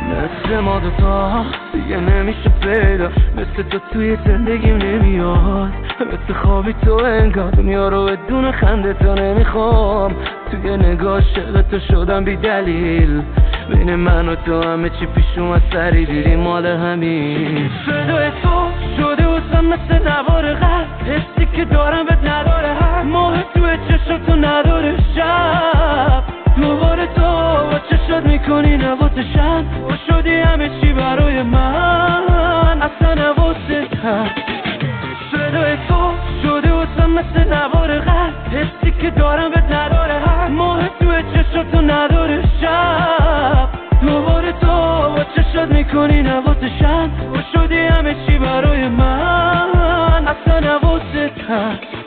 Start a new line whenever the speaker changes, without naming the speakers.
مثل ما دوتا دیگه نمیشه پیدا، مثل تو توی زندگیم نمیاد، مثل خوابی تو انگار دنیا رو بدون خنده تو نمیخوام. توی نگاه شغل شدم بی دلیل، بین من و تو همه چی پیش اومد سری دیدی مال همین. صدای تو شده واسم مثل نوار قلب، حسی که دارم بهت نداره حق، ماه توی چشم تو نداره شب. دوباره تو با چشات میکنی نواتشم، با شدی همه چی برای من، اصلا نواسه هست. صدای تو شده واسم مثل نوار قلب، حسی که دارم بهت نداره حق، ماه توی چشم تو نداره شب. دوباره تو با چشات میکنی نواتشم، با شدی همه چی برای من، اصلا نواسه هست.